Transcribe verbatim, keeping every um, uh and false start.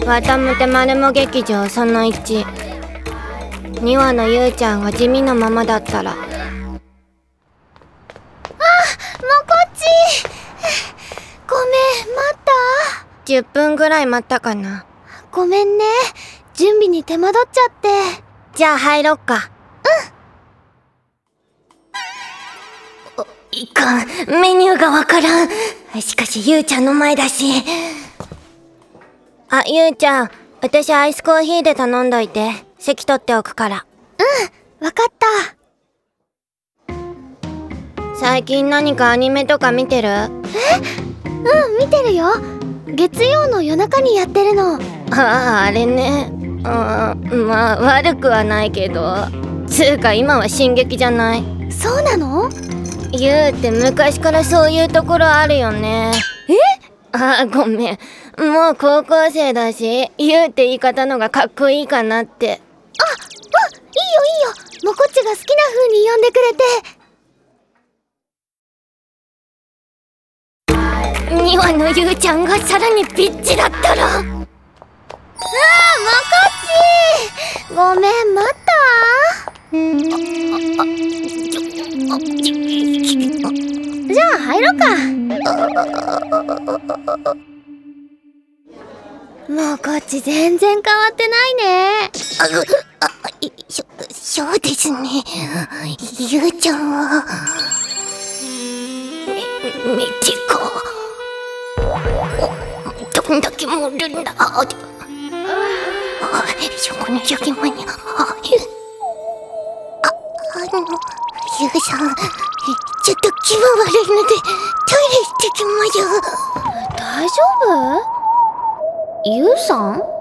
わたむてまるも劇場そのいち。にわのゆうちゃんが地味のままだったら。あ、もこっちごめん、待った？じゅっぷんぐらい待ったかな。 ごめんね、準備に手間取っちゃって。 じゃあ入ろっか。うん。いかん、メニューがわからん。しかしゆうちゃんの前だし。あ、ゆうちゃん、私アイスコーヒーで頼んどいて。席取っておくから。 うん、わかった。 最近何かアニメとか見てる？え？ うん、見てるよ。月曜の夜中にやってるの。 ああ、あれね。うん、まあ悪くはないけど、つうか今は進撃じゃない。 そうなの？ ゆうって昔からそういうところあるよね。 え？ あ、ごめん。もう高校生だし、ゆうって言い方のがかっこいいかなって。 あ、あ、いいよいいよ。もこっちが好きな風に呼んでくれて。 にわのゆうちゃんがさらにピッチだったら。ああ、もこっちごめん、待った？じゃあ入ろうか。もうこっち全然変わってないね。 あ、あ、しょ、そうですね。ゆうちゃんはめ、めちかどんだけ盛るんだ。あ、そこの隙間に。あ、あのゆうさん、ちょっと気分悪いのでトイレ行ってきます。 大丈夫？ゆうさん？